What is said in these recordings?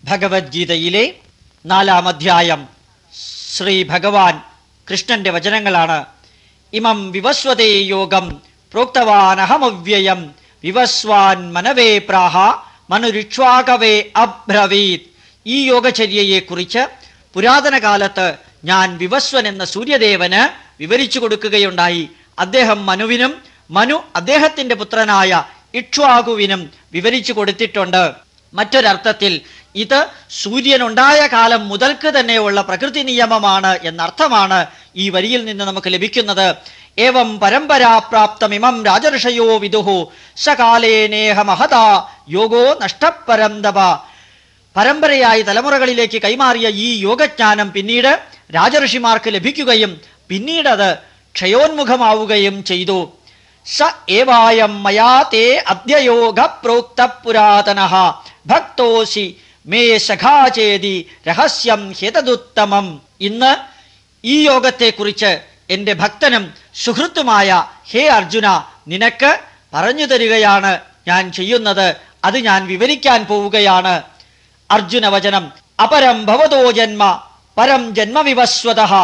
ഭഗവത്ഗീതയിലെ 4-ാം അധ്യായം ശ്രീ ഭഗവാൻ കൃഷ്ണന്റെ വചനങ്ങളാണ്. ഇമം വിവസ്വതേ യോഗം പ്രോക്തവാനഹമവ്യയം വിവസ്വാൻ മനവേ പ്രാഹ മനുരിക്ഷ്വാകവേ അബ്രവീത്. ഈ യോഗചര്യയെക്കുറിച്ച് പുരാതന കാലത്ത് ഞാൻ വിവസ്വൻ എന്ന സൂര്യദേവന് വിവരിച്ചു കൊടുക്കുകയുണ്ടായി. അദ്ദേഹം മനുവിനും മനു അദ്ദേഹത്തിന്റെ പുത്രനായ ഇക്ഷ്വാകുവിനും വിവരിച്ചു കൊടുത്തിട്ടുണ്ട്. മറ്റൊരർത്ഥത്തിൽ ഇത് സൂര്യനുണ്ടായ കാലം മുതൽക്ക് തന്നെയുള്ള പ്രകൃതി നിയമമാണ് എന്നർത്ഥമാണ് ഈ വരിയിൽ നിന്ന് നമുക്ക് ലഭിക്കുന്നത്. ഏവം പരമ്പരാപ്രാപ്തമിമം രാജർഷയോ വിദുഹു സകാലേനേഹ മഹതാ യോഗോ നഷ്ടപരന്തപ. പരമ്പരയായി തലമുറകളിലേക്ക് കൈമാറിയ ഈ യോഗജ്ഞാനം പിന്നീട് രാജഋഷിമാർക്ക് ലഭിക്കുകയും പിന്നീട് അത് ക്ഷയോന്മുഖമാവുകയും ചെയ്തു. സ ഏവായം മയാ തേ അദ്യയോഗ പ്രോക്ത പുരാതനഃ ഭക്തോസി മേ സഖാചേതി രഹസ്യം ഹേതദുത്തമം. ഇന്ന് ഈ യോഗത്തെക്കുറിച്ച് എൻ്റെ ഭക്തനും സുഹൃത്തുമായ ഹേ അർജുന, നിനക്ക് പറഞ്ഞു തരികയാണ് ഞാൻ ചെയ്യുന്നത്. അത് ഞാൻ വിവരിക്കാൻ പോവുകയാണ്. അർജുന വചനം: അപരം ഭവതോ ജന്മ പരം ജന്മ വിവസ്വതഃ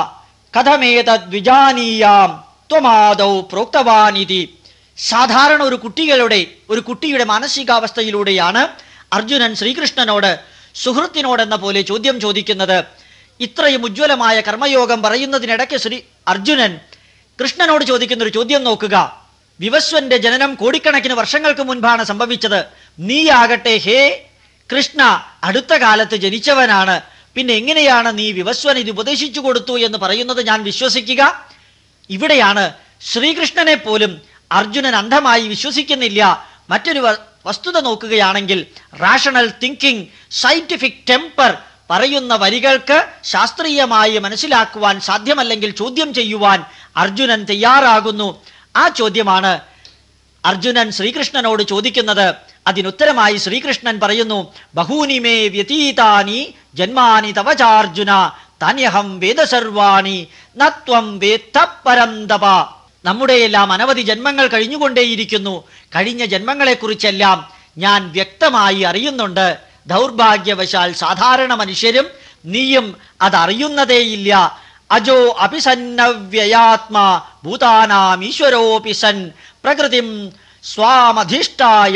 കഥമേതദ്വിജാനീയാം ത്വമാദൗ പ്രോക്തവാനിതി. സാധാരണ ഒരു കുട്ടിയുടെ മാനസികാവസ്ഥയിലൂടെയാണ് അർജുനൻ ശ്രീകൃഷ്ണനോട് സുഹൃത്തിനോടെന്ന പോലെ ചോദ്യം ചോദിക്കുന്നത്. ഇത്രയും ഉജ്ജ്വലമായ കർമ്മയോഗം പറയുന്നതിനിടയ്ക്ക് അർജുനൻ കൃഷ്ണനോട് ചോദിക്കുന്നൊരു ചോദ്യം നോക്കുക. വിവസ്വന്റെ ജനനം കോടിക്കണക്കിന് വർഷങ്ങൾക്ക് മുൻപാണ് സംഭവിച്ചത്. നീയാകട്ടെ ഹേ കൃഷ്ണ അടുത്ത കാലത്ത് ജനിച്ചവനാണ്. പിന്നെ എങ്ങനെയാണ് നീ വിവസ്വൻ ഇത് ഉപദേശിച്ചു കൊടുത്തു എന്ന് പറയുന്നത് ഞാൻ വിശ്വസിക്കുക? ഇവിടെയാണ് ശ്രീകൃഷ്ണനെ പോലും അർജുനൻ അന്ധമായി വിശ്വസിക്കുന്നില്ല. മറ്റൊരു വസ്തുത നോക്കുകയാണെങ്കിൽ റാഷണൽ തിങ്കിങ്, സയന്റിഫിക് ടെമ്പർ പറയുന്ന വരികൾക്ക് ശാസ്ത്രീയമായി മനസ്സിലാക്കുവാൻ സാധ്യമല്ലെങ്കിൽ ചോദ്യം ചെയ്യുവാൻ അർജുനൻ തയ്യാറാകുന്നു. ആ ചോദ്യമാണ് അർജുനൻ ശ്രീകൃഷ്ണനോട് ചോദിക്കുന്നത്. അതിനുത്തരമായി ശ്രീകൃഷ്ണൻ പറയുന്നു: ബഹൂനി മേ വ്യതീതാനി ജന്മാനി തവ ചാർജുന താന്യഹം വേദ സർവാണി നത്വം വേത്ത പരന്തപ. നമ്മുടെയെല്ലാം അനവധി ജന്മങ്ങൾ കഴിഞ്ഞുകൊണ്ടേയിരിക്കുന്നു. കഴിഞ്ഞ ജന്മങ്ങളെക്കുറിച്ചെല്ലാം ഞാൻ വ്യക്തമായി അറിയുന്നുണ്ട്. ദൗർഭാഗ്യവശാൽ സാധാരണ മനുഷ്യരും നീയും അതറിയുന്നതേയില്ല. അജോ അപിസന്നവ്യയാത്മാ ഭൂതാനാം ഈശ്വരോപിസൻ പ്രകൃതിം സ്വാമധിഷ്ഠായ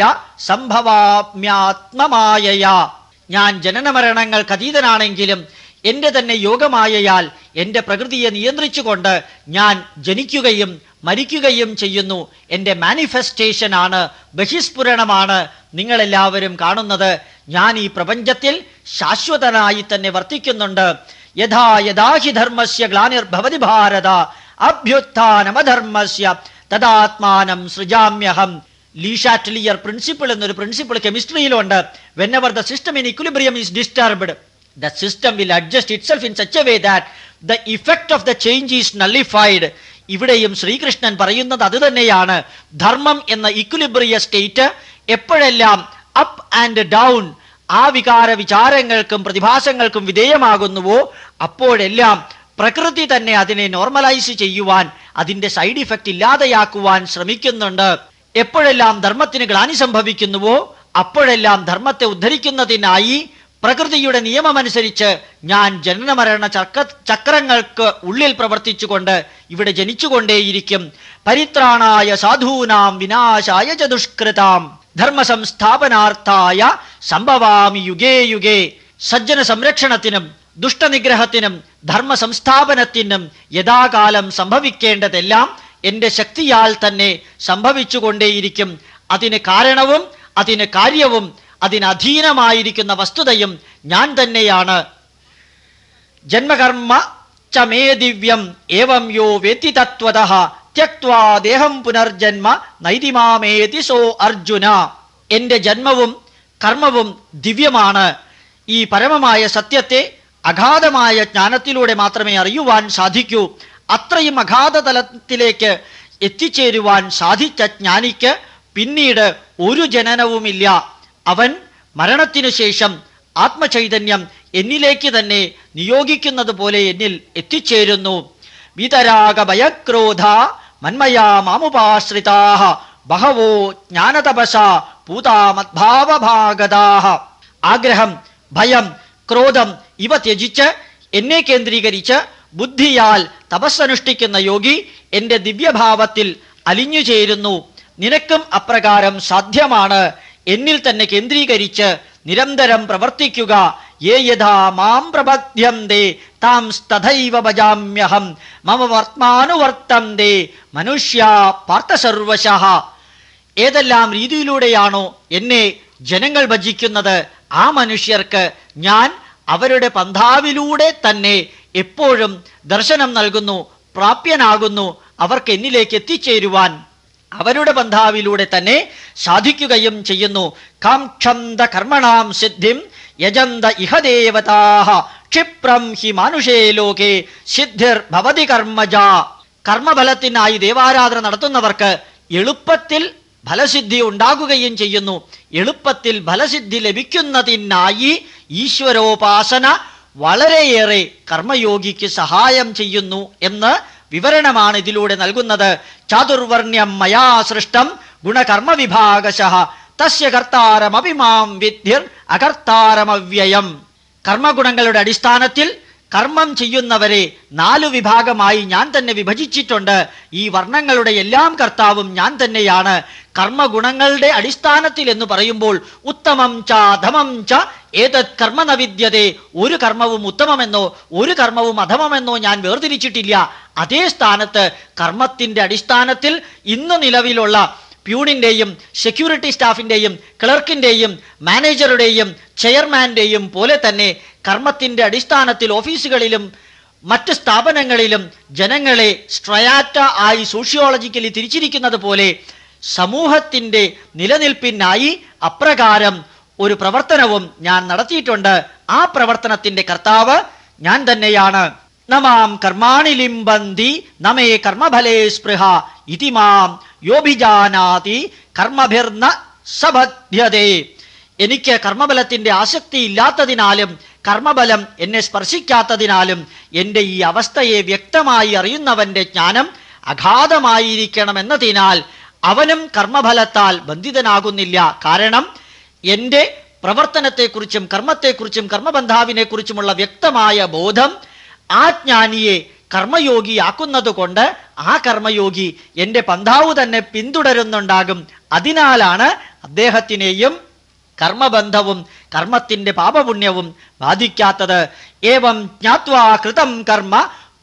സംഭവാമ്യാത്മമായയാ. ഞാൻ ജനനമരണങ്ങൾക്ക് അതീതനാണെങ്കിലും എൻ്റെ തന്നെ യോഗമായയാൽ എൻ്റെ പ്രകൃതിയെ നിയന്ത്രിച്ചുകൊണ്ട് ഞാൻ ജനിക്കുകയും മരിക്കുകയും ചെയ്യുന്നു. എൻ്റെ മാനിഫെസ്റ്റേഷനാണ്, ബഹിസ്ഫുരണമാണ് നിങ്ങളെല്ലാവരും കാണുന്നത്. ഞാൻ ഈ പ്രപഞ്ചത്തിൽ ശാശ്വതനായി തന്നെ വർത്തിക്കുന്നുണ്ട്. യഥാ യഥാ ഹി ധർമ്മസ്യ ഗ്ലാനിർഭവതി ഭാരത അഭ്യുത്ഥാനമധർമ്മസ്യ തദാത്മാനം സൃജാമ്യഹം. ലീ ഷാറ്റ്ലിയർ പ്രിൻസിപ്പിൾ എന്നൊരു പ്രിൻസിപ്പിൾ കെമിസ്ട്രിയിലുണ്ട്. Whenever the system in equilibrium is disturbed, the system will adjust itself in such a way that the effect of the change is nullified. ഇവിടെയും ശ്രീകൃഷ്ണൻ പറയുന്നത് അത് തന്നെയാണ്. ധർമ്മം എന്ന ഇക്വിലിബ്രിയ സ്റ്റേറ്റ് എപ്പോഴെല്ലാം അപ്പ് ആൻഡ് ഡൗൺ ആ വിചാരങ്ങൾക്കും പ്രതിഭാസങ്ങൾക്കും വിധേയമാകുന്നുവോ അപ്പോഴെല്ലാം പ്രകൃതി തന്നെ അതിനെ നോർമലൈസ് ചെയ്യുവാൻ, അതിൻ്റെ സൈഡ് ഇഫക്റ്റ് ഇല്ലാതെയാക്കുവാൻ ശ്രമിക്കുന്നുണ്ട്. എപ്പോഴെല്ലാം ധർമ്മത്തിന് ഗ്ലാനി സംഭവിക്കുന്നുവോ അപ്പോഴെല്ലാം ധർമ്മത്തെ ഉദ്ധരിക്കുന്നതിനായി പ്രകൃതിയുടെ നിയമമനുസരിച്ച് ഞാൻ ജനനമരണ ചക്രങ്ങൾക്ക് ഉള്ളിൽ പ്രവർത്തിച്ചുകൊണ്ട് ഇവിടെ ജനിച്ചുകൊണ്ടേയിരിക്കും. പരിത്രാണായ സാധൂനാം വിനാശായ ച ദുഷ്കൃതാം ധർമ്മ സംസ്ഥാപനാർത്ഥായ സംഭവാമി യുഗേ യുഗേ. സജ്ജന സംരക്ഷണത്തിനും ദുഷ്ടനിഗ്രഹത്തിനും ധർമ്മ സംസ്ഥാപനത്തിനും യഥാകാലം സംഭവിക്കേണ്ടതെല്ലാം എൻ്റെ ശക്തിയാൽ തന്നെ സംഭവിച്ചുകൊണ്ടേയിരിക്കും. അതിന് കാരണവും അതിന് കാര്യവും അതിനധീനമായിരിക്കുന്ന വസ്തുതയും ഞാൻ തന്നെയാണ്. ജന്മകർമ്മ ച മേ ദിവ്യം ഏവം യോ വേത്തി തത്വതഃ ത്യക്ത്വാ ദേഹം പുനർജന്മ നൈതിമാമേതി സോ അർജുന. എൻ്റെ ജന്മവും കർമ്മവും ദിവ്യമാണ്. ഈ പരമമായ സത്യത്തെ അഗാധമായ ജ്ഞാനത്തിലൂടെ മാത്രമേ അറിയുവാൻ സാധിക്കൂ. അത്രയും അഗാധ തലത്തിലേക്ക് എത്തിച്ചേരുവാൻ സാധിച്ച ജ്ഞാനിക്ക് പിന്നീട് ഒരു ജനനവുമില്ല. അവൻ മരണത്തിനു ശേഷം ആത്മചൈതന്യം എന്നിലേക്ക് തന്നെ നിയോഗിക്കുന്നത് പോലെ എന്നിൽ എത്തിച്ചേരുന്നു. വിതരാഗ ഭയക്രോധ മന്മയാ മാമുപാശ്രിതാഃ ബഹവോ ജ്ഞാനതപസാ പൂതാമദ്ഭാവഭാഗതാഃ. ആഗ്രഹം, ഭയം, ക്രോധം ഇവ ത്യജിച്ച് എന്നെ കേന്ദ്രീകരിച്ച് ബുദ്ധിയാൽ തപസ്സനുഷ്ഠിക്കുന്ന യോഗി എൻ്റെ ദിവ്യഭാവത്തിൽ അലിഞ്ഞു ചേരുന്നു. നിനക്കും അപ്രകാരം സാധ്യമാണ്. എന്നിൽ തന്നെ കേന്ദ്രീകരിച്ച് നിരന്തരം പ്രവർത്തിക്കുക. യേ യഥാ മാം പ്രപദ്യന്തേ താം തഥൈവ ഭജാമ്യഹം മമ വർത്തമാനുവർത്തന്തേ മനുഷ്യാ പാർത്ഥസർവശഃ. ഏതെല്ലാം രീതിയിലൂടെയാണോ എന്നെ ജനങ്ങൾ ഭജിക്കുന്നത്, ആ മനുഷ്യർക്ക് ഞാൻ അവരുടെ പന്ഥാവിലൂടെ തന്നെ എപ്പോഴും ദർശനം നൽകുന്നു, പ്രാപ്യനാകുന്നു. അവർക്ക് എന്നിലേക്ക് എത്തിച്ചേരുവാൻ അവരുടെ പന്ഥാവിലൂടെ തന്നെ സാധിക്കുകയും ചെയ്യുന്നു. കാംക്ഷന്ത കർമ്മണാം സിദ്ധിം യജന്ത ഇഹ ദേവതാഃ ക്ഷിപ്രം ഹി മാനുഷേ ലോകേ സിദ്ധിർ ഭവതി കർമ്മജ. കർമ്മഫലത്തിനായി ദേവാരാധന നടത്തുന്നവർക്ക് എളുപ്പത്തിൽ ഫലസിദ്ധി ഉണ്ടാകുകയും ചെയ്യുന്നു. എളുപ്പത്തിൽ ഫലസിദ്ധി ലഭിക്കുന്നതിനായി ഈശ്വരോപാസന വളരെയേറെ കർമ്മയോഗിക്ക് സഹായം ചെയ്യുന്നു എന്ന് വിവരണമാണ് ഇതിലൂടെ നൽകുന്നത്. ചാതുർവർണ്ണ്യം മയാ സൃഷ്ടം ഗുണകർമ്മ വിഭാഗശഃ തസ്യ കർത്താരമഭിമാം വിദ്ധിർ അകർത്താരമവ്യയം. കർമ്മഗുണങ്ങളുടെ അടിസ്ഥാനത്തിൽ കർമ്മം ചെയ്യുന്നവരെ 4 വിഭാഗമായി ഞാൻ തന്നെ വിഭജിച്ചിട്ടുണ്ട്. ഈ വർണ്ണങ്ങളുടെ എല്ലാം കർത്താവും ഞാൻ തന്നെയാണ്. കർമ്മഗുണങ്ങളുടെ അടിസ്ഥാനത്തിൽ എന്ന് പറയുമ്പോൾ ഉത്തമം ച അധമം ച ഏതത് കർമ്മ ന വിദ്യതേ. ഒരു കർമ്മവും ഉത്തമമെന്നോ ഒരു കർമ്മവും അധമമെന്നോ ഞാൻ വേർതിരിച്ചിട്ടില്ല. അതേ സ്ഥാനത്ത് കർമ്മത്തിൻ്റെ അടിസ്ഥാനത്തിൽ ഇന്ന് നിലവിലുള്ള പ്യൂണിൻ്റെയും സെക്യൂരിറ്റി സ്റ്റാഫിൻ്റെയും ക്ലർക്കിൻ്റെയും മാനേജറുടെയും ചെയർമാൻ്റെയും പോലെ തന്നെ കർമ്മത്തിൻ്റെ അടിസ്ഥാനത്തിൽ ഓഫീസുകളിലും മറ്റ് സ്ഥാപനങ്ങളിലും ജനങ്ങളെ സ്ട്രയാറ്റ ആയി സോഷ്യോളജിക്കലി തിരിച്ചിരിക്കുന്നത് പോലെ സമൂഹത്തിൻ്റെ നിലനിൽപ്പിനായി അപ്രകാരം ഒരു പ്രവർത്തനവും ഞാൻ നടത്തിയിട്ടുണ്ട്. ആ പ്രവർത്തനത്തിൻ്റെ കർത്താവ് ഞാൻ തന്നെയാണ്. നമാം കർമാണി ലിംബന്തി നമേ കർമ്മഫലേ സ്പൃഹ ഇതി മാം യോഭിജാനാതി കർമ്മഭിർന സബധ്യതേ. എനിക്ക് കർമ്മബലത്തിൻ്റെ ആസക്തി ഇല്ലാത്തതിനാലും കർമ്മബലം എന്നെ സ്പർശിക്കാത്തതിനാലും എൻ്റെ ഈ അവസ്ഥയെ വ്യക്തമായി അറിയുന്നവൻ്റെ ജ്ഞാനം അഗാധമായിരിക്കണമെന്നതിനാൽ അവനും കർമ്മഫലത്താൽ ബന്ധിതനാകുന്നില്ല. കാരണം എൻ്റെ പ്രവർത്തനത്തെക്കുറിച്ചും കർമ്മത്തെക്കുറിച്ചും കർമ്മബന്ധാവിനെക്കുറിച്ചുമുള്ള വ്യക്തമായ ബോധം ആ ജ്ഞാനിയെ കർമ്മയോഗിയാക്കുന്നത് കൊണ്ട് ആ കർമ്മയോഗി എൻ്റെ പന്ഥാവ് തന്നെ പിന്തുടരുന്നുണ്ടാകും. അതിനാലാണ് അദ്ദേഹത്തിനെയും കർമ്മബന്ധവും കർമ്മത്തിൻ്റെ പാപപുണ്യവും ബാധിക്കാത്തത്. ഏവം ജ്ഞാത്വാ കൃതം കർമ്മ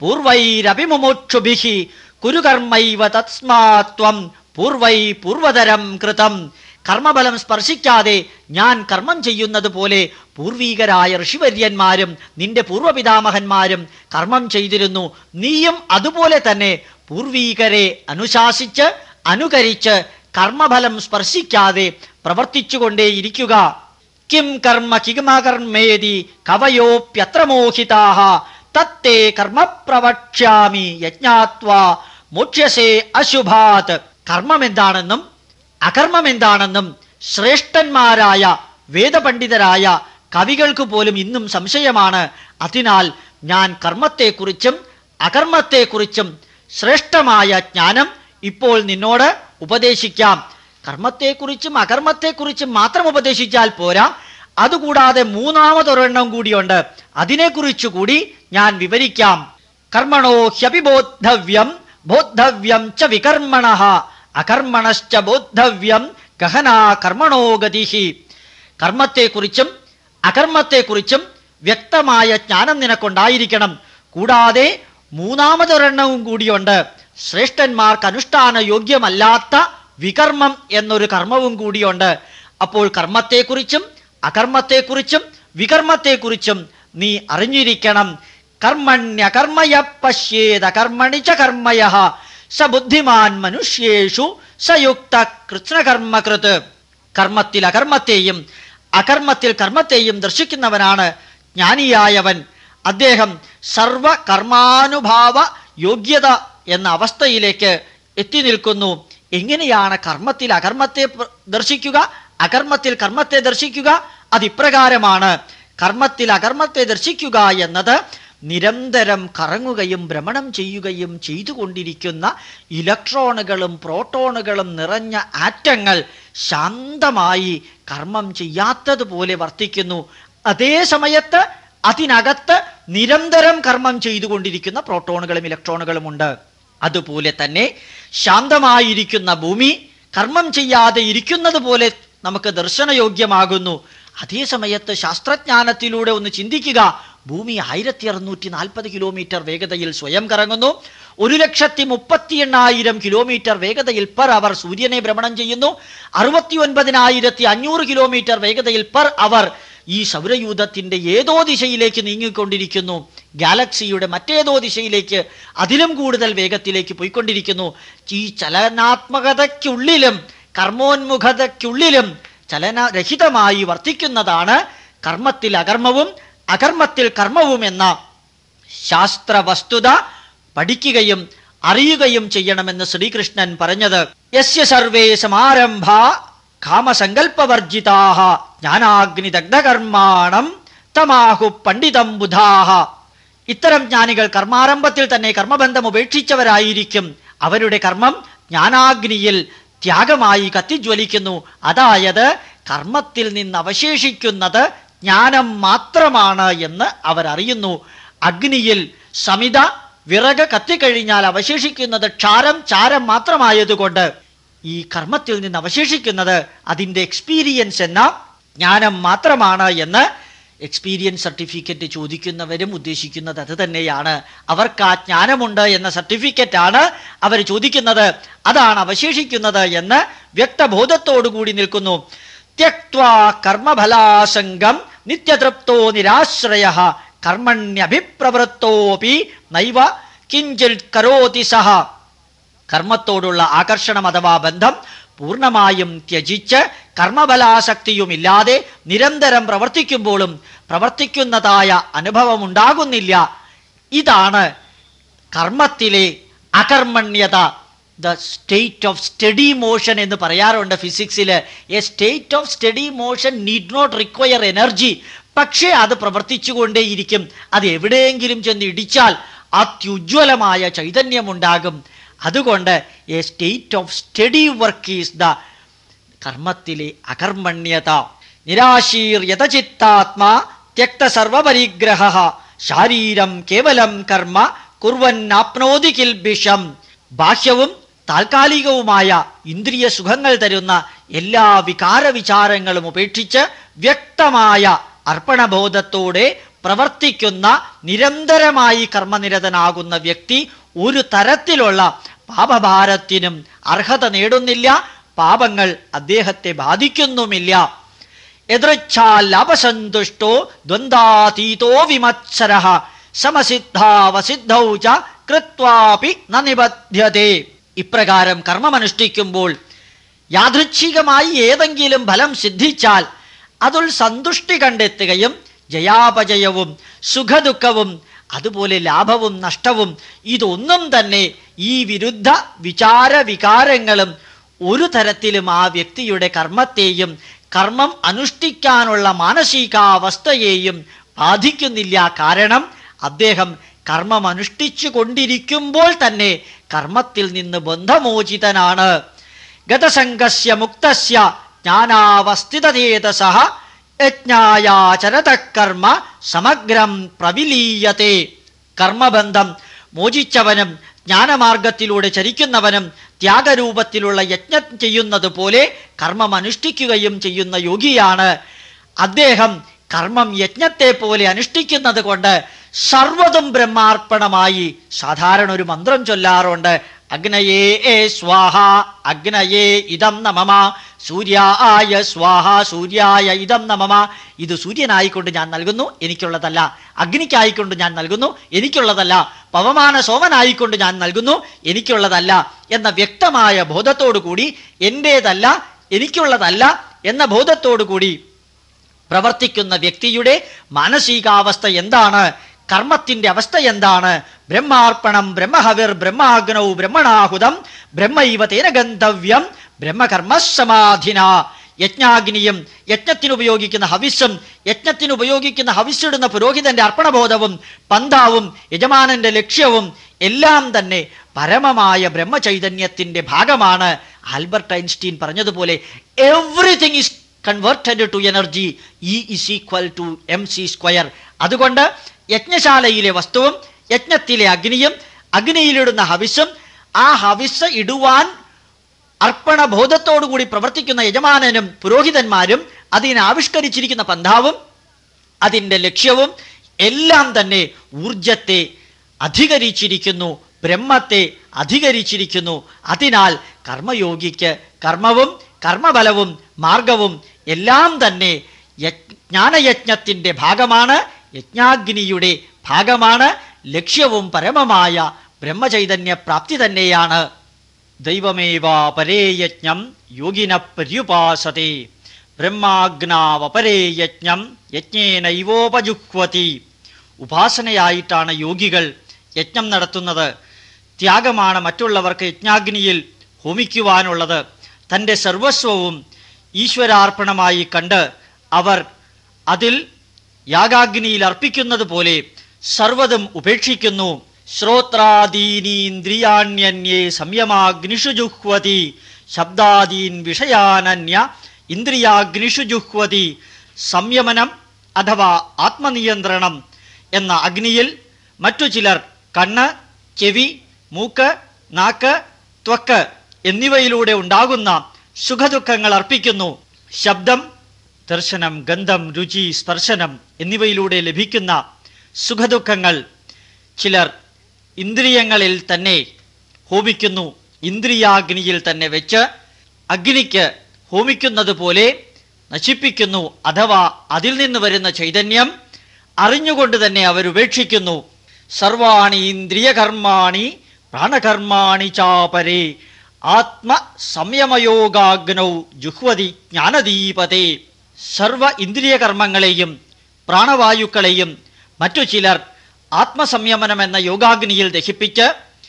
പൂർവൈരഭിമുമുക്ഷുഭിഃ കുരുകർമ്മൈവ തസ്മാത്വം പൂർവൈ പൂർവതരം കൃതം. കർമ്മബലം സ്പർശിക്കാതെ ഞാൻ കർമ്മം ചെയ്യുന്നത് പോലെ പൂർവീകരായ ഋഷിവര്യന്മാരും നിന്റെ പൂർവപിതാമഹന്മാരും കർമ്മം ചെയ്തിരുന്നു. നീയും അതുപോലെ തന്നെ പൂർവീകരെ അനുശാസിച്ച് അനുകരിച്ച് കർമ്മഫലം സ്പർശിക്കാതെ പ്രവർത്തിച്ചുകൊണ്ടേയിരിക്കുക. കിം കർമ്മ കിമകർമ്മേതി കവയോപ്യത്ര മോഹിതാഃ തത്തേ കർമ്മ പ്രവക്ഷ്യാമി യജ്ഞാത്വാ മോക്ഷ്യസേ അശുഭാത്. കർമ്മം എന്താണെന്നും അകർമ്മം എന്താണെന്നും ശ്രേഷ്ഠന്മാരായ വേദപണ്ഡിതരായ കവികൾക്ക് പോലും ഇന്നും സംശയമാണ്. അതിനാൽ ഞാൻ കർമ്മത്തെക്കുറിച്ചും അകർമ്മത്തെക്കുറിച്ചും ശ്രേഷ്ഠമായ ജ്ഞാനം ഇപ്പോൾ നിന്നോട് ഉപദേശിക്കാം. കർമ്മത്തെക്കുറിച്ചും അകർമ്മത്തെക്കുറിച്ചും മാത്രം ഉപദേശിച്ചാൽ പോരാ, അതുകൂടാതെ മൂന്നാമതൊരെണ്ണം കൂടിയുണ്ട്. അതിനെക്കുറിച്ചു കൂടി ഞാൻ വിവരിക്കാം. കർമ്മണോ ഹ്യപി ബോദ്ധവ്യം ബോദ്ധവ്യം ച വികർമ്മണഃ അകർമ്മണശ്ച ബോദ്ധവ്യം ഗഹനാ കർമ്മണോ ഗതിഃ. കർമ്മത്തെക്കുറിച്ചും അകർമ്മത്തെക്കുറിച്ചും വ്യക്തമായ ജ്ഞാനം നിനക്കുണ്ടായിരിക്കണം. കൂടാതെ മൂന്നാമതൊരെണ്ണവും കൂടിയുണ്ട്. ശ്രേഷ്ഠന്മാർക്ക് അനുഷ്ഠാന യോഗ്യമല്ലാത്ത വികർമ്മം എന്നൊരു കർമ്മവും കൂടിയുണ്ട്. അപ്പോൾ കർമ്മത്തെക്കുറിച്ചും അകർമ്മത്തെക്കുറിച്ചും വികർമ്മത്തെക്കുറിച്ചും നീ അറിഞ്ഞിരിക്കണം. കർമ്മണ്യകർമ്മയ പശ്യേത കർമ്മണി ച കർമ്മയഃ സ ബുദ്ധിമാൻ മനുഷ്യേഷു സയുക്ത കൃഷ്ണകർമ്മകൃത്. കർമ്മത്തിൽ അകർമ്മത്തെയും അകർമ്മത്തിൽ കർമ്മത്തെയും ദർശിക്കുന്നവനാണ് ജ്ഞാനിയായവൻ. അദ്ദേഹം സർവകർമാനുഭാവ യോഗ്യത എന്ന അവസ്ഥയിലേക്ക് എത്തി നിൽക്കുന്നു. എങ്ങനെയാണ് കർമ്മത്തിൽ അകർമ്മത്തെ ദർശിക്കുക, അകർമ്മത്തിൽ കർമ്മത്തെ ദർശിക്കുക? അതിപ്രകാരമാണ്. കർമ്മത്തിൽ അകർമ്മത്തെ ദർശിക്കുക എന്നത് നിരന്തരം കറങ്ങുകയും ഭ്രമണം ചെയ്യുകയും ചെയ്തുകൊണ്ടിരിക്കുന്ന ഇലക്ട്രോണുകളും പ്രോട്ടോണുകളും നിറഞ്ഞ ആറ്റങ്ങൾ ശാന്തമായി കർമ്മം ചെയ്യാത്തതുപോലെ വർത്തിക്കുന്നു. അതേ സമയത്ത് അതിനകത്ത് നിരന്തരം കർമ്മം ചെയ്തുകൊണ്ടിരിക്കുന്ന പ്രോട്ടോണുകളും ഇലക്ട്രോണുകളും ഉണ്ട്. അതുപോലെ തന്നെ ശാന്തമായിരിക്കുന്ന ഭൂമി കർമ്മം ചെയ്യാതെ ഇരിക്കുന്നത് പോലെ നമുക്ക് ദർശനയോഗ്യമാകുന്നു. അതേ സമയത്ത് ശാസ്ത്രജ്ഞാനത്തിലൂടെ ഒന്ന് ചിന്തിക്കുക, ഭൂമി 1640 കിലോമീറ്റർ വേഗതയിൽ സ്വയം കറങ്ങുന്നു. 1,38,000 കിലോമീറ്റർ വേഗതയിൽ പെർ അവർ സൂര്യനെ ഭ്രമണം ചെയ്യുന്നു. 69,500 കിലോമീറ്റർ വേഗതയിൽ പെർ അവർ ഈ സൗരയൂഥത്തിന്റെ ഏതോ ദിശയിലേക്ക് നീങ്ങിക്കൊണ്ടിരിക്കുന്നു. ഗാലക്സിയുടെ മറ്റേതോ ദിശയിലേക്ക് അതിലും കൂടുതൽ വേഗത്തിലേക്ക് പോയിക്കൊണ്ടിരിക്കുന്നു. ഈ ചലനാത്മകതയ്ക്കുള്ളിലും കർമ്മോന്മുഖതയ്ക്കുള്ളിലും ചലനരഹിതമായി വർത്തിക്കുന്നതാണ് കർമ്മത്തിൽ അകർമ്മവും അകർമ്മത്തിൽ കർമ്മവും എന്ന ശാസ്ത്ര വസ്തുത പഠിക്കുകയും അറിയുകയും ചെയ്യണമെന്ന് ശ്രീകൃഷ്ണൻ പറഞ്ഞത്. യസ്യ സർവേ സമാരംഭ കാമസങ്കല്പവർജിതാഃ ജ്ഞാനാഗ്നിദഗ്ധകർമാണം തമാഹു പണ്ഡിതം ബുധാഃ. ഇത്തരം ജ്ഞാനികൾ കർമാരംഭത്തിൽ തന്നെ കർമ്മബന്ധം ഉപേക്ഷിച്ചവരായിരിക്കും. അവരുടെ കർമ്മം ജ്ഞാനാഗ്നിയിൽ ത്യാഗമായി കത്തിജ്വലിക്കുന്നു. അതായത് കർമ്മത്തിൽ നിന്ന് അവശേഷിക്കുന്നത് ജ്ഞാനം മാത്രമാണ് എന്ന് അവരറിയുന്നു. അഗ്നിയിൽ സമിത വിറക് കത്തിക്കഴിഞ്ഞാൽ അവശേഷിക്കുന്നത് ക്ഷാരം ചാരം മാത്രമായതുകൊണ്ട് ഈ കർമ്മത്തിൽ നിന്ന് അവശേഷിക്കുന്നത് അതിൻ്റെ എക്സ്പീരിയൻസ് എന്ന ജ്ഞാനം മാത്രമാണ് എന്ന് എക്സ്പീരിയൻസ് സർട്ടിഫിക്കറ്റ് ചോദിക്കുന്നവരും ഉദ്ദേശിക്കുന്നത് അത് തന്നെയാണ്. അവർക്ക് ആ ജ്ഞാനമുണ്ട് എന്ന സർട്ടിഫിക്കറ്റാണ് അവർ ചോദിക്കുന്നത്. അതാണ് അവശേഷിക്കുന്നത് എന്ന് വ്യക്തബോധത്തോടുകൂടി നിൽക്കുന്നു. ത്യക്ത്വാ കർമ്മഫലാസംഗം നിത്യതൃപ്തോ നിരാശ്രയഃ കർമ്മണ്യഭിപ്രവൃത്തോപി നൈവ കിഞ്ചിത് കരോതി സഹ. കർമ്മത്തോടുള്ള ആകർഷണം അഥവാ ബന്ധം പൂർണ്ണമായും ത്യജിച്ച് കർമ്മഫലാസക്തിയുമില്ലാതെ നിരന്തരം പ്രവർത്തിക്കുമ്പോഴും പ്രവർത്തിക്കുന്നതായ അനുഭവമുണ്ടാകുന്നില്ല. ഇതാണ് കർമ്മത്തിലെ അകർമ്മണ്യത. The state of steady motion എന്ന് പറയാറുണ്ട് ഫിസിക്സിൽ. A state of steady motion need not require energy. പക്ഷേ അത് പ്രവർത്തിച്ചുകൊണ്ടേയിരിക്കും. അത് എവിടെയെങ്കിലും ചെന്ന് ഇടിച്ചാൽ അത്യുജ്വലമായ ചൈതന്യമുണ്ടാകും. അതുകൊണ്ട് a state of steady work is the കർമ്മത്തിലെ അകർമ്മണ്യത. നിരാശീർയതചിത്താത്മാ ത്യക്ത സർവപരിഗ്രഹഃ ശാരീരം കേവലം കർമ്മ കുർവന്നാപ്നോതി കിൽബിഷം. ബാഹ്യവും താൽക്കാലികവുമായ ഇന്ദ്രിയ സുഖങ്ങൾ തരുന്ന എല്ലാ വികാര വിചാരങ്ങളും ഉപേക്ഷിച്ച് വ്യക്തമായ അർപ്പണബോധത്തോടെ പ്രവർത്തിക്കുന്ന നിരന്തരമായി കർമ്മനിരതനാകുന്ന വ്യക്തി ഒരു തരത്തിലുള്ള പാപഭാരത്തിനും അർഹത നേടുന്നില്ല. പാപങ്ങൾ അദ്ദേഹത്തെ ബാധിക്കുന്നുമില്ല. യദൃച്ഛാലപസന്തുഷ്ടോ ദ്വന്ദ്വാതീതോ വിമത്സരഃ സമസിദ്ധാവസിദ്ധൗ ച കൃത്വാപി ന നിബധ്യതേ. ഇപ്രകാരം കർമ്മമനുഷ്ഠിക്കുമ്പോൾ യാദൃച്ഛികമായി ഏതെങ്കിലും ഫലം സിദ്ധിച്ചാൽ അതിൽ സന്തുഷ്ടി കണ്ടെത്തുകയും ജയാപജയവും സുഖദുഃഖവും അതുപോലെ ലാഭവും നഷ്ടവും ഇതൊന്നും തന്നെ ഈ വിരുദ്ധ വിചാര വികാരങ്ങളും ഒരു തരത്തിലും ആ വ്യക്തിയുടെ കർമ്മത്തെയും കർമ്മം അനുഷ്ഠിക്കാനുള്ള മാനസികാവസ്ഥയെയും ബാധിക്കുന്നില്ല. കാരണം അദ്ദേഹം കർമ്മം അനുഷ്ഠിച്ചു കൊണ്ടിരിക്കുമ്പോൾ തന്നെ കർമ്മത്തിൽ നിന്ന് ബന്ധമോചിതനാണ്. ഗതസംഗസ്യ മുക്തസ്യ ജ്ഞാനാവസ്ഥിതേതസഃ യജ്ഞായാചരത കർമ്മ സമഗ്രം പ്രവിലീയത്തെ. കർമ്മബന്ധം മോചിച്ചവനും ജ്ഞാനമാർഗത്തിലൂടെ ചരിക്കുന്നവനും ത്യാഗരൂപത്തിലുള്ള യജ്ഞം ചെയ്യുന്നത് പോലെ കർമ്മം അനുഷ്ഠിക്കുകയും ചെയ്യുന്ന യോഗിയാണ്. അദ്ദേഹം കർമ്മം യജ്ഞത്തെ പോലെ അനുഷ്ഠിക്കുന്നത് കൊണ്ട് സർവതും ബ്രഹ്മാർപ്പണമായി. സാധാരണ ഒരു മന്ത്രം ചൊല്ലാറുണ്ട്, അഗ്നയേ സ്വാഹ അഗ്നയേ ഇദം നമമ, സൂര്യായ സ്വാഹ സൂര്യായ ഇദം നമമ. ഇത് സൂര്യനായിക്കൊണ്ട് ഞാൻ നൽകുന്നു, എനിക്കുള്ളതല്ല. അഗ്നിക്കായിക്കൊണ്ട് ഞാൻ നൽകുന്നു, എനിക്കുള്ളതല്ല. പവമാന സോമനായിക്കൊണ്ട് ഞാൻ നൽകുന്നു, എനിക്കുള്ളതല്ല എന്ന വ്യക്തമായ ബോധത്തോടുകൂടി, എൻ്റേതല്ല എനിക്കുള്ളതല്ല എന്ന ബോധത്തോടുകൂടി പ്രവർത്തിക്കുന്ന വ്യക്തിയുടെ മാനസികാവസ്ഥ എന്താണ്? കർമ്മത്തിൻ്റെ അവസ്ഥ എന്താണ്? ബ്രഹ്മാർപ്പണം ബ്രഹ്മഹവിർ ബ്രഹ്മാഗ്നൗ ബ്രഹ്മണാഹുതം ബ്രഹ്മൈവ തേന ഗന്ധവ്യം ബ്രഹ്മകർമ്മസമാധിന. യജ്ഞാഗ്നിയും യജ്ഞത്തിനുപയോഗിക്കുന്ന ഹവിസ്സും യജ്ഞത്തിനുപയോഗിക്കുന്ന ഹവിസ്സിടുന്ന പുരോഹിതന്റെ അർപ്പണബോധവും പന്താവും യജമാനന്റെ ലക്ഷ്യവും എല്ലാം തന്നെ പരമമായ ബ്രഹ്മചൈതന്യത്തിൻ്റെ ഭാഗമാണ്. ആൽബർട്ട് ഐൻസ്റ്റീൻ പറഞ്ഞതുപോലെ everything is converted to energy, E = mc². അതുകൊണ്ട് യജ്ഞശാലയിലെ വസ്തുവും യജ്ഞത്തിലെ അഗ്നിയും അഗ്നിയിലിടുന്ന ഹവിസ്സും ആ ഹവിസ് ഇടുവാൻ അർപ്പണബോധത്തോടുകൂടി പ്രവർത്തിക്കുന്ന യജമാനനും പുരോഹിതന്മാരും അതിനാവിഷ്കരിച്ചിരിക്കുന്ന പന്ഥാവും അതിൻ്റെ ലക്ഷ്യവും എല്ലാം തന്നെ ഊർജത്തെ അധികരിച്ചിരിക്കുന്നു, ബ്രഹ്മത്തെ അധികരിച്ചിരിക്കുന്നു. അതിനാൽ കർമ്മയോഗിക്ക് കർമ്മവും കർമ്മബലവും മാർഗവും എല്ലാം തന്നെ ജ്ഞാനയജ്ഞത്തിൻ്റെ ഭാഗമാണ്, യജ്ഞാഗ്നിയുടെ ഭാഗമാണ്. ലക്ഷ്യവും പരമമായ ബ്രഹ്മചൈതന്യ പ്രാപ്തി തന്നെയാണ്. ദൈവമേവാപരേ യജ്ഞം യോഗിന പര്യുപാസതേ, ബ്രഹ്മാഗ്നാവപരേ യജ്ഞം യജ്ഞേനൈവോപജുഹ്വതി. ഉപാസനയായിട്ടാണ് യോഗികൾ യജ്ഞം നടത്തുന്നത്. ത്യാഗമാണ് മറ്റുള്ളവർക്ക് യജ്ഞാഗ്നിയിൽ ഹോമിക്കുവാനുള്ളത്. തൻ്റെ സർവസ്വവും ഈശ്വരാർപ്പണമായി കണ്ട് അവർ അതിൽ യാഗാഗ്നിയിൽ അർപ്പിക്കുന്നത് പോലെ സർവ്വതും ഉപേക്ഷിക്കുന്നു. ശ്രോത്രാദീനീന്ദ്രിയാണ്യന്യേ സംയമാഗ്നിഷു ജുഹ്വതി, ശബ്ദാദീൻ വിഷയാനന്യ ഇന്ദ്രിയാഗ്നിഷു ജുഹ്വതി. സംയമനം അഥവാ ആത്മനിയന്ത്രണം എന്ന അഗ്നിയിൽ മറ്റു ചിലർ കണ്ണ്, ചെവി, മൂക്ക്, നാക്ക്, ത്വക്ക് എന്നിവയിലൂടെ ഉണ്ടാകുന്ന സുഖദുഃഖങ്ങൾ അർപ്പിക്കുന്നു. ശബ്ദം, ദർശനം, ഗന്ധം, രുചി, സ്പർശനം എന്നിവയിലൂടെ ലഭിക്കുന്ന സുഖദുഃഖങ്ങൾ ചിലർ ഇന്ദ്രിയങ്ങളിൽ തന്നെ ഹോമിക്കുന്നു. ഇന്ദ്രിയാഗ്നിയിൽ തന്നെ വെച്ച് അഗ്നിക്ക് ഹോമിക്കുന്നത് പോലെ നശിപ്പിക്കുന്നു. അഥവാ അതിൽ നിന്ന് വരുന്ന ചൈതന്യം അറിഞ്ഞുകൊണ്ട് തന്നെ അവരുപേക്ഷിക്കുന്നു. സർവാണി ഇന്ദ്രിയകർമാണി പ്രാണകർമാണി ചാപരേ ആത്മസംയമയോഗാഗ്നൗ ജുഹ്വതി ജ്ഞാനദീപതേ. സർവ ഇന്ദ്രിയകർമ്മങ്ങളെയും പ്രാണവായുക്കളെയും മറ്റു ചിലർ ആത്മസംയമനം എന്ന യോഗാഗ്നിയിൽ ദഹിപ്പിച്ച്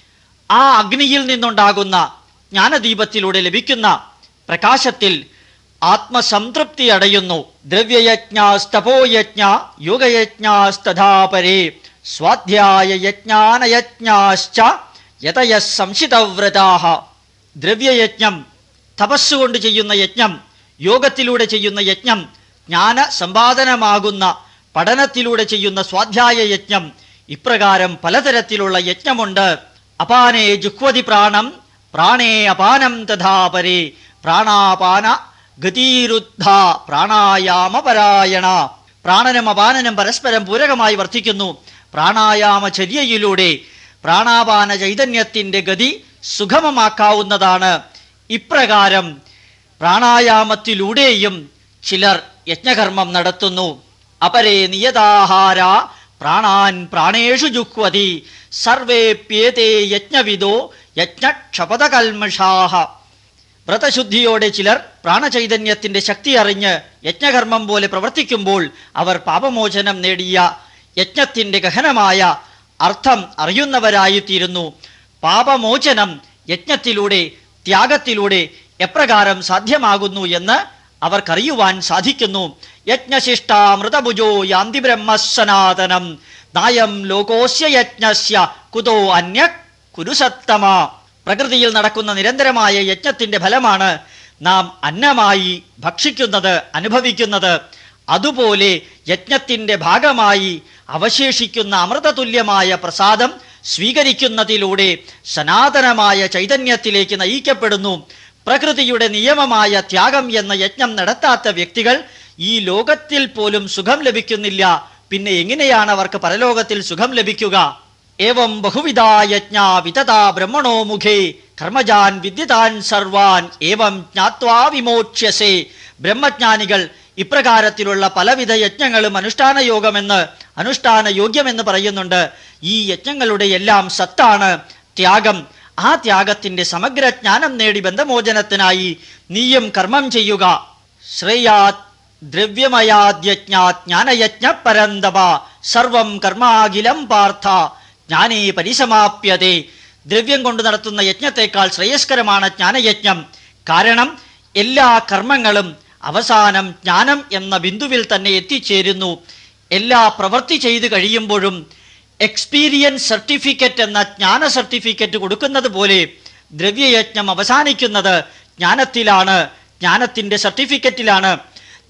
ആ അഗ്നിയിൽ നിന്നുണ്ടാകുന്ന ജ്ഞാനദീപത്തിലൂടെ ലഭിക്കുന്ന പ്രകാശത്തിൽ ആത്മസംതൃപ്തി അടയുന്നു. ദ്രവ്യയജ്ഞാസ്തപോയജ്ഞ യോഗയജ്ഞാസ്തഥാപരേ സ്വാധ്യായ യജ്ഞാനയജ്ഞാശ്ച യതയ സംശിതവ്രതാഃ. ദ്രവ്യയജ്ഞം, തപസ്സുകൊണ്ട് ചെയ്യുന്ന യജ്ഞം, യോഗത്തിലൂടെ ചെയ്യുന്ന യജ്ഞം, ജ്ഞാന സമ്പാദനമാകുന്ന പഠനത്തിലൂടെ ചെയ്യുന്ന സ്വാധ്യായ യജ്ഞം, ഇപ്രകാരം പലതരത്തിലുള്ള യജ്ഞമുണ്ട്. അപാനേ ജുഹ്വതി പ്രാണം പ്രാണേ അപാനം തഥാപരേ പ്രാണാപാന ഗതീരുദ്ധ പ്രാണായാമപരായണ. പ്രാണനും അപാനനും പരസ്പരം പൂരകമായി വർത്തിക്കുന്നു. പ്രാണായാമചര്യയിലൂടെ പ്രാണാപാന ചൈതന്യത്തിൻ്റെ ഗതി സുഗമമാക്കാവുന്നതാണ്. ഇപ്രകാരം പ്രാണായാമത്തിലൂടെയും ചിലർ യജ്ഞകർമ്മം നടത്തുന്നു. അപരേ നിയതാഹാര പ്രാണാൻ പ്രാണേഷു ജുഹ്വതി സർവേപ്യേതേ യജ്ഞവിദോ യജ്ഞക്ഷപതകൽമഷാഃ. വ്രതശുദ്ധിയോടെ ചിലർ പ്രാണചൈതന്യത്തിൻ്റെ ശക്തി അറിഞ്ഞ് യജ്ഞകർമ്മം പോലെ പ്രവർത്തിക്കുമ്പോൾ അവർ പാപമോചനം നേടിയ യജ്ഞത്തിൻ്റെ ഗഹനമായ അർത്ഥം അറിയുന്നവരായിത്തീരുന്നു. പാപമോചനം യജ്ഞത്തിലൂടെ, ത്യാഗത്തിലൂടെ എപ്രകാരം സാധ്യമാകുന്നു എന്ന് അവർക്കറിയുവാൻ സാധിക്കുന്നു. യജ്ഞശിഷ്ടാമൃതഭുജോ യാന്തി ബ്രഹ്മസനാതനം നായം ലോകോസ്യ യജ്ഞസ്യ കുതോ അന്യ കുരുസത്തമ. പ്രകൃതിയിൽ നടക്കുന്ന നിരന്തരമായ യജ്ഞത്തിൻ്റെ ഫലമാണ് നാം അന്നമായി ഭക്ഷിക്കുന്നത്, അനുഭവിക്കുന്നത്. അതുപോലെ യജ്ഞത്തിൻ്റെ ഭാഗമായി അവശേഷിക്കുന്ന അമൃതതുല്യമായ പ്രസാദം സ്വീകരിക്കുന്നതിലൂടെ സനാതനമായ ചൈതന്യത്തിലേക്ക് നയിക്കപ്പെടുന്നു. പ്രകൃതിയുടെ നിയമമായ ത്യാഗം എന്ന യജ്ഞം നടത്താത്ത വ്യക്തികൾ ഈ ലോകത്തിൽ പോലും സുഖം ലഭിക്കുന്നില്ല. പിന്നെ എങ്ങനെയാണ് അവർക്ക് പരലോകത്തിൽ സുഖം ലഭിക്കുക? ഏവം ബഹുവിധാ യജ്ഞാ വിതതാ ബ്രഹ്മണോ മുഖേ കർമ്മജാൻ വിദ്യതാൻ സർവാൻ ഏവം ജ്ഞാത്വാ വിമോക്ഷ്യസേ. ബ്രഹ്മജ്ഞാനികൾ ഇപ്രകാരത്തിലുള്ള പലവിധ യജ്ഞങ്ങളും അനുഷ്ഠാന യോഗ്യമെന്ന് പറയുന്നുണ്ട്. ഈ യജ്ഞങ്ങളുടെ എല്ലാം സത്താണ് ത്യാഗം. ആ ത്യാഗത്തിൻ്റെ സമഗ്ര ജ്ഞാനം നേടി ബന്ധമോചനത്തിനായി നീയും കർമ്മം ചെയ്യുക. ശ്രേയാത് ദ്രവ്യമയാദ്യജ്ഞാത് ജ്ഞാനയജ്ഞ പരന്തപ സർവം കർമാഖിലം പാർത്ഥ ജ്ഞാനേ പരിസമാപ്യതേ. ദ്രവ്യം കൊണ്ട് നടത്തുന്ന യജ്ഞത്തെക്കാൾ ശ്രേയസ്കരമാണ് ജ്ഞാനയജ്ഞം. കാരണം എല്ലാ കർമ്മങ്ങളും അവസാനം ജ്ഞാനം എന്ന ബിന്ദുവിൽ തന്നെ എത്തിച്ചേരുന്നു. എല്ലാ പ്രവൃത്തി ചെയ്തു കഴിയുമ്പോഴും എക്സ്പീരിയൻസ് സർട്ടിഫിക്കറ്റ് എന്ന ജ്ഞാന സർട്ടിഫിക്കറ്റ് കൊടുക്കുന്നത് പോലെ ദ്രവ്യയജ്ഞം അവസാനിക്കുന്നത് ജ്ഞാനത്തിലാണ്, ജ്ഞാനത്തിൻ്റെ സർട്ടിഫിക്കറ്റിലാണ്.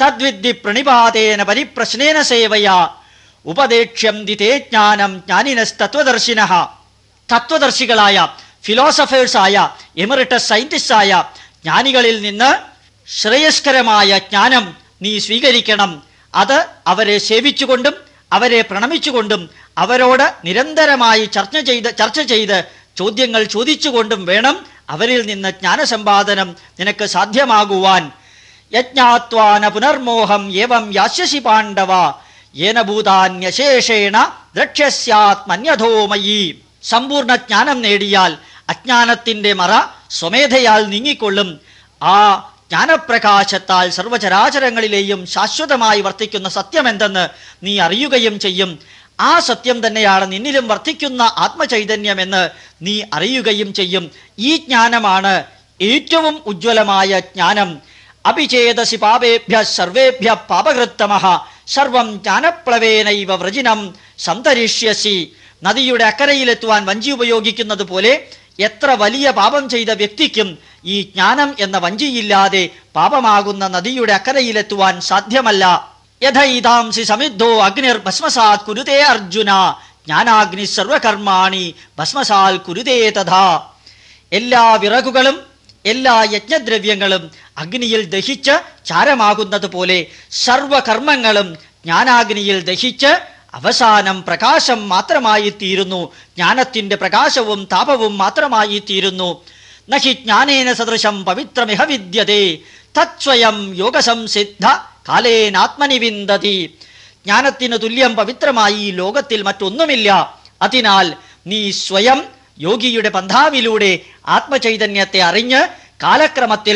തദ്വിദ്ധി പ്രണിപാതേന പരിപ്രശ്നേന സേവയാ ഉപദേക്ഷ്യം ദിതേ ജ്ഞാനം ജ്ഞാനിനസ്തത്വദർശിനഃ. തത്വദർശികളായ, ഫിലോസഫേഴ്സായ, എമറിറ്റസ് സയന്റിസ്റ്റായ ജ്ഞാനികളിൽ നിന്ന് ശ്രേയസ്കരമായ ജ്ഞാനം നീ സ്വീകരിക്കണം. അത് അവരെ സേവിച്ചുകൊണ്ടും അവരെ പ്രണമിച്ചുകൊണ്ടും അവരോട് നിരന്തരമായി ചർച്ച ചെയ്ത് ചോദ്യങ്ങൾ ചോദിച്ചുകൊണ്ടും വേണം അവരിൽ നിന്ന് ജ്ഞാനസമ്പാദനം നിനക്ക് സാധ്യമാകുവാൻ. യജ്ഞാത്വാന പുനർമോഹം ഏവം യാസ്യസി പാണ്ഡവ യേന ഭൂതാന്യശേഷേണ ദ്രക്ഷ്യസ്യാത്മന്യഥോമയീ. സമ്പൂർണ്ണ ജ്ഞാനം നേടിയാൽ അജ്ഞാനത്തിൻ്റെ മറ സ്വമേധയാൽ നീങ്ങിക്കൊള്ളും. ആ ജ്ഞാനപ്രകാശത്താൽ സർവചരാചരങ്ങളിലെയും ശാശ്വതമായി വർത്തിക്കുന്ന സത്യമെന്തെന്ന് നീ അറിയുകയും ചെയ്യും. ആ സത്യം തന്നെയാണ് നിന്നിലും വർത്തിക്കുന്ന ആത്മചൈതന്യമെന്ന് നീ അറിയുകയും ചെയ്യും. ഈ ജ്ഞാനമാണ് ഏറ്റവും ഉജ്ജ്വലമായ ജ്ഞാനം. അഭിചേതസി പാപേഭ്യ സർവേഭ്യ പാപകൃത്തമഃ സർവം ജ്ഞാനപ്ലവേനൈവ വ്രജിനം സംതരിഷ്യസി. നദിയുടെ അക്കരയിലെത്തുവാൻ വഞ്ചി ഉപയോഗിക്കുന്നത് പോലെ എത്ര വലിയ പാപം ചെയ്ത വ്യക്തിക്കും ഈ ജ്ഞാനം എന്ന വഞ്ചിയില്ലാതെ പാപമാകുന്ന നദിയുടെ അക്കരയിലെത്തുവാൻ സാധ്യമല്ല. യഥൈതാംസി സമിദ്ധോ അഗ്നിർ ഭസ്മസാത് കുരുതേ അർജുന ജ്ഞാനാഗ്നി സർവകർമാണി ഭസ്മസാൽ കുരുതേ തഥാ. എല്ലാ വിറകുകളും എല്ലാ യജ്ഞദ്രവ്യങ്ങളും അഗ്നിയിൽ ദഹിച്ച് ചാരമാകുന്നത് പോലെ സർവകർമ്മങ്ങളും ജ്ഞാനാഗ്നിയിൽ ദഹിച്ച് അവസാനം പ്രകാശം മാത്രമായി തീരുന്നു. ജ്ഞാനത്തിൻ്റെ പ്രകാശവും താപവും മാത്രമായി തീരുന്നു. നഹി ജ്ഞാനേന സദൃശം പവിത്രമിഹ വിദ്യതേ തത്സ്വയം യോഗസംസിദ്ധ കാലേനാത്മനി വിന്ദതി. ജ്ഞാനത്തിന് തുല്യം പവിത്രമായി ഈ ലോകത്തിൽ മറ്റൊന്നുമില്ല. അതിനാൽ നീ സ്വയം യോഗിയുടെ പന്ഥാവിലൂടെ ആത്മചൈതന്യത്തെ അറിഞ്ഞ് കാലക്രമത്തിൽ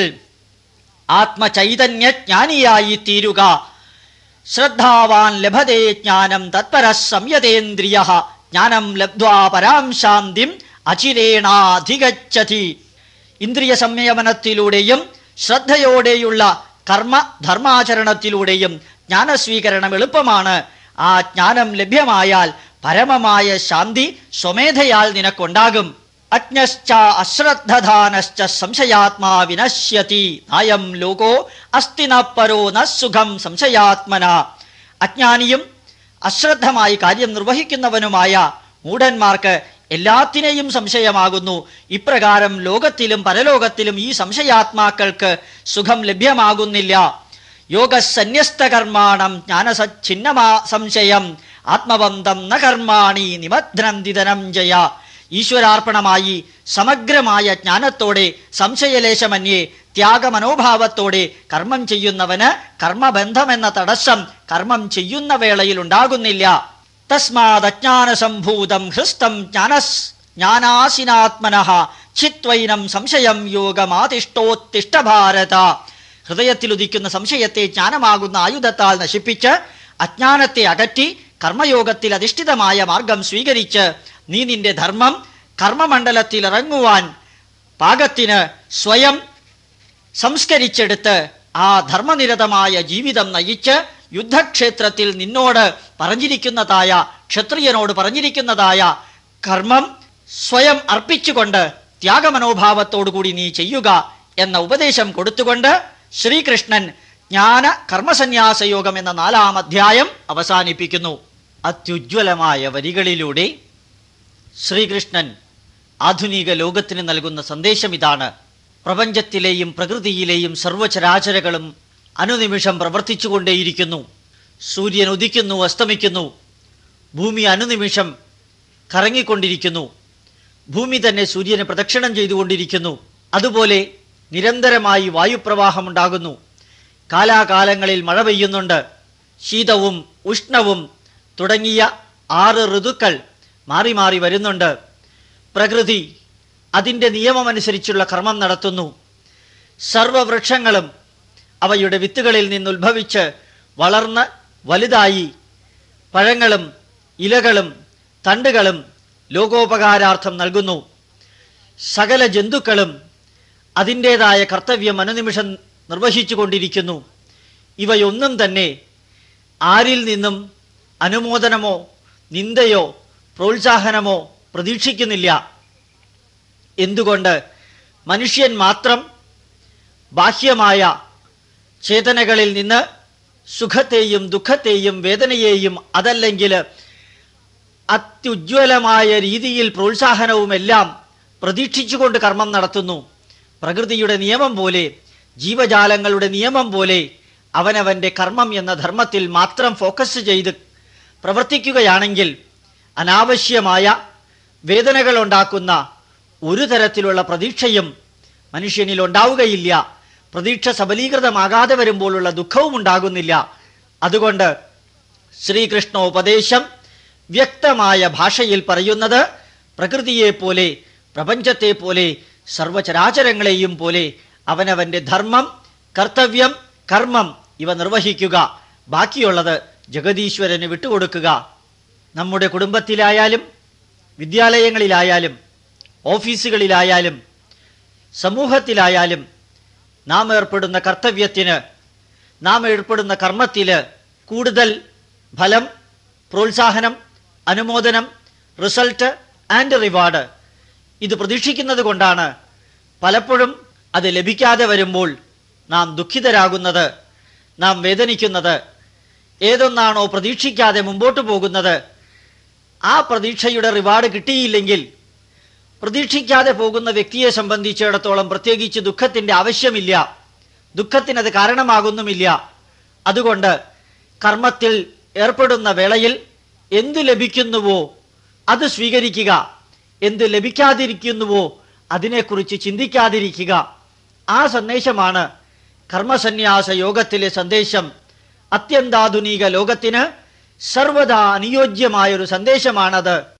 ആത്മചൈതന്യ ജ്ഞാനിയായി തീരുക. ശ്രദ്ധാവാൻ ലഭതേ ജ്ഞാനം തത്പരഃ സംയതേന്ദ്രിയഃ ജ്ഞാനം ലബ്ധ്വാ പരാം ശാന്തിം അചിരേണാധിഗച്ഛതി. ഇന്ദ്രിയ സംയമനത്തിലൂടെയും ശ്രദ്ധയോടെയുള്ള ധർമാചരണത്തിലൂടെയും ജ്ഞാനസ്വീകരണം എളുപ്പമാണ്. ആ ജ്ഞാനം ലഭ്യമായാൽ പരമമായ ശാന്തി സ്വമേധയാൽ നിനക്കുണ്ടാകും. അജ്ഞശ്ച അശ്രദ്ധധാനശ്ച സംശയാത്മാ വിനശ്യതി നായം ലോകോ അസ്തി ന പരോ ന സുഖം സംശയാത്മന. അജ്ഞാനിയും അശ്രദ്ധമായി കാര്യം നിർവഹിക്കുന്നവനുമായ മൂഢന്മാർക്ക് എല്ലാത്തിനെയും സംശയമാകുന്നു. ഇപ്രകാരം ലോകത്തിലും പരലോകത്തിലും ഈ സംശയാത്മാക്കൾക്ക് സുഖം ലഭ്യമാകുന്നില്ല. യോഗസന്യസ്തകർമാണം ജ്ഞാനസച്ഛിന്നമാ സംശയം ആത്മവന്തം ന കർമാണി നിമധ്നന്തി ധനഞ്ജയ. ഈശ്വരാർപ്പണമായി സമഗ്രമായ ജ്ഞാനത്തോടെ സംശയലേശമന്യേ ത്യാഗമനോഭാവത്തോടെ കർമ്മം ചെയ്യുന്നവന് കർമ്മബന്ധമെന്ന തടസ്സം കർമ്മം ചെയ്യുന്ന വേളയിൽ ഉണ്ടാകുന്നില്ല. തസ്മാദജ്ഞാനസംഭൂതം ഹൃസ്തം ജ്ഞാനാസിനാത്മനഃ ചിത്വൈനം സംശയം യോഗമാതിഷ്ഠോത്തിഷ്ഠ ഭാരത. ഹൃദയത്തിലുദിക്കുന്ന സംശയത്തെ ജ്ഞാനമാകുന്ന ആയുധത്താൽ നശിപ്പിച്ച് അജ്ഞാനത്തെ അകറ്റി കർമ്മയോഗത്തിൽ അധിഷ്ഠിതമായ മാർഗം സ്വീകരിച്ച് നീ നിന്റെ ധർമ്മം കർമ്മമണ്ഡലത്തിൽ ഇറങ്ങുവാൻ പാകത്തിന് സ്വയം സംസ്കരിച്ചെടുത്ത് ആ ധർമ്മനിരതമായ ജീവിതം നയിച്ച് യുദ്ധക്ഷേത്രത്തിൽ നിന്നോട് പറഞ്ഞിരിക്കുന്നതായ ക്ഷത്രിയനോട് പറഞ്ഞിരിക്കുന്നതായ കർമ്മം സ്വയം അർപ്പിച്ചുകൊണ്ട് ത്യാഗമനോഭാവത്തോടുകൂടി നീ ചെയ്യുക എന്ന ഉപദേശം കൊടുത്തുകൊണ്ട് ശ്രീകൃഷ്ണൻ ജ്ഞാന കർമ്മസന്യാസയോഗം എന്ന 4-ാം അധ്യായം അവസാനിപ്പിക്കുന്നു. അത്യുജ്വലമായ വരികളിലൂടെ ശ്രീകൃഷ്ണൻ ആധുനിക ലോകത്തിന് നൽകുന്ന സന്ദേശം ഇതാണ്. പ്രപഞ്ചത്തിലെയും പ്രകൃതിയിലെയും സർവചരാചരങ്ങളും അനുനിമിഷം പ്രവർത്തിച്ചുകൊണ്ടേയിരിക്കുന്നു. സൂര്യൻ ഉദിക്കുന്നു, അസ്തമിക്കുന്നു. ഭൂമി അനുനിമിഷം കറങ്ങിക്കൊണ്ടിരിക്കുന്നു. ഭൂമി തന്നെ സൂര്യനെ പ്രദക്ഷിണം ചെയ്തുകൊണ്ടിരിക്കുന്നു. അതുപോലെ നിരന്തരമായി വായുപ്രവാഹമുണ്ടാകുന്നു. കാലാകാലങ്ങളിൽ മഴ പെയ്യുന്നുണ്ട്. ശീതവും ഉഷ്ണവും തുടങ്ങിയ 6 ഋതുക്കൾ മാറി മാറി വരുന്നുണ്ട്. പ്രകൃതി അതിൻ്റെ നിയമമനുസരിച്ചുള്ള കർമ്മം നടത്തുന്നു. സർവവൃക്ഷങ്ങളും അവയുടെ വിത്തുകളിൽ നിന്നുദ്ഭവിച്ച് വളർന്ന് വലുതായി പഴങ്ങളും ഇലകളും തണ്ടുകളും ലോകോപകാരാർത്ഥം നൽകുന്നു. സകല ജന്തുക്കളും അതിൻ്റേതായ കർത്തവ്യം അനുനിമിഷം നിർവഹിച്ചു കൊണ്ടിരിക്കുന്നു. ഇവയൊന്നും തന്നെ ആരിൽ നിന്നും അനുമോദനമോ നിന്ദയോ പ്രോത്സാഹനമോ പ്രതീക്ഷിക്കുന്നില്ല. എന്തുകൊണ്ട്? മനുഷ്യൻ മാത്രം ബാഹ്യമായ ചേതനകളിൽ നിന്ന് സുഖത്തെയും ദുഃഖത്തെയും വേദനയെയും അതല്ലെങ്കിൽ അത്യുജ്വലമായ രീതിയിൽ പ്രോത്സാഹനവുമെല്ലാം പ്രതീക്ഷിച്ചുകൊണ്ട് കർമ്മം നടത്തുന്നു. പ്രകൃതിയുടെ നിയമം പോലെ, ജീവജാലങ്ങളുടെ നിയമം പോലെ അവനവൻ്റെ കർമ്മം എന്ന ധർമ്മത്തിൽ മാത്രം ഫോക്കസ് ചെയ്ത് പ്രവർത്തിക്കുകയാണെങ്കിൽ അനാവശ്യമായ വേദനകൾ ഉണ്ടാക്കുന്ന ഒരു തരത്തിലുള്ള പ്രതീക്ഷയും മനുഷ്യനിൽ ഉണ്ടാവുകയില്ല. പ്രതീക്ഷ സബലീകൃതമാകാതെ വരുമ്പോഴുള്ള ദുഃഖവും ഉണ്ടാകുന്നില്ല. അതുകൊണ്ട് ശ്രീകൃഷ്ണോപദേശം വ്യക്തമായ ഭാഷയിൽ പറയുന്നത് പ്രകൃതിയെപ്പോലെ, പ്രപഞ്ചത്തെ പോലെ, സർവചരാചരങ്ങളെയും പോലെ അവനവൻ്റെ ധർമ്മം, കർത്തവ്യം, കർമ്മം ഇവ നിർവഹിക്കുക. ബാക്കിയുള്ളത് ജഗദീശ്വരന് വിട്ടുകൊടുക്കുക. നമ്മുടെ കുടുംബത്തിലായാലും വിദ്യാലയങ്ങളിലായാലും ഓഫീസുകളിലായാലും സമൂഹത്തിലായാലും നാം ഏർപ്പെടുന്ന കർത്തവ്യത്തിന്, നാം ഏർപ്പെടുന്ന കർമ്മത്തിൽ കൂടുതൽ ഫലം, പ്രോത്സാഹനം, അനുമോദനം, റിസൾട്ട് ആൻഡ് റിവാർഡ് ഇത് പ്രതീക്ഷിക്കുന്നത് കൊണ്ടാണ് പലപ്പോഴും അത് ലഭിക്കാതെ വരുമ്പോൾ നാം ദുഃഖിതരാകുന്നത്, നാം വേദനിക്കുന്നത്. ഏതൊന്നാണോ പ്രതീക്ഷിക്കാതെ മുമ്പോട്ട് പോകുന്നത്, ആ പ്രതീക്ഷയുടെ റിവാർഡ് കിട്ടിയില്ലെങ്കിൽ പ്രതീക്ഷിക്കാതെ പോകുന്ന വ്യക്തിയെ സംബന്ധിച്ചിടത്തോളം പ്രത്യേകിച്ച് ദുഃഖത്തിൻ്റെ ആവശ്യമില്ല, ദുഃഖത്തിനത് കാരണമാകുന്നുമില്ല. അതുകൊണ്ട് കർമ്മത്തിൽ ഏർപ്പെടുന്ന വേളയിൽ എന്ത് ലഭിക്കുന്നുവോ അത് സ്വീകരിക്കുക, എന്ത് ലഭിക്കാതിരിക്കുന്നുവോ അതിനെക്കുറിച്ച് ചിന്തിക്കാതിരിക്കുക. ആ സന്ദേശമാണ് കർമ്മസന്യാസ യോഗത്തിലെ സന്ദേശം. അത്യന്താധുനിക ലോകത്തിന് സർവദാ അനുയോജ്യമായൊരു സന്ദേശമാണത്.